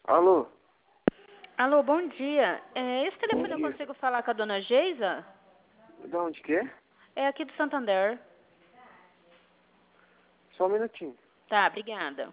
Alô? Alô, bom dia. Esse Bom telefone eu dia. consigo falar com a dona Geisa? De onde que é? É aqui do Santander. Só um minutinho. Tá, obrigada.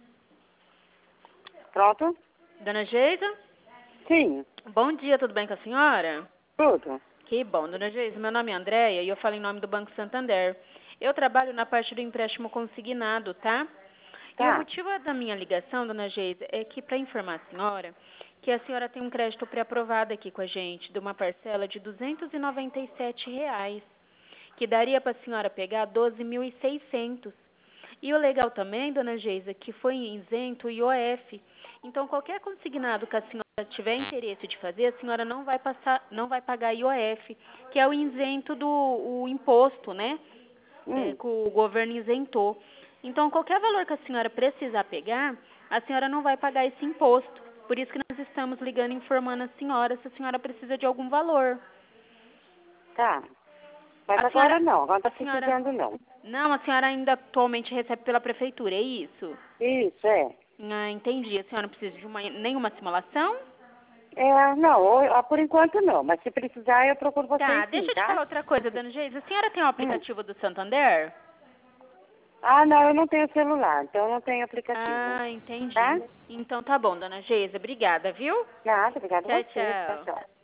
Pronto? Dona Geisa? Sim, Bom dia, tudo bem com a senhora? tudo. Que bom, dona Geisa. Meu nome é Andréia e eu falo em nome do Banco Santander. Eu trabalho na parte do empréstimo consignado, tá? E o Tá. motivo da minha ligação, dona Geisa, é que para informar a senhora que a senhora tem um crédito pré-aprovado aqui com a gente, de uma parcela de R$ 297, que daria para a senhora pegar 12.600. E o legal também, dona Geisa, que foi isento o IOF. Então, qualquer consignado que a senhora tiver interesse de fazer, a senhora não vai pagar IOF, que é o isento do o imposto, né? Hum, Que o governo isentou. Então, qualquer valor que a senhora precisar pegar, a senhora não vai pagar esse imposto. Por isso que nós estamos ligando e informando a senhora se a senhora precisa de algum valor. tá. Mas A agora senhora, não, agora a não tá senhora, precisando não. não, a senhora ainda atualmente recebe pela prefeitura, é isso? Isso, é. Ah, entendi. A senhora não precisa de nenhuma simulação? Não, por enquanto não, mas se precisar eu procuro Tá, vocês sim, deixa eu te tá? falar outra coisa, dona Geisa. A senhora tem o Hum. aplicativo do Santander? Ah, não, eu não tenho celular, então eu não tenho aplicativo. Ah, entendi. Tá? Então tá bom, dona Geisa. Obrigada, viu? Nada, obrigada a Tchau, você. Tchau, tchau. tchau.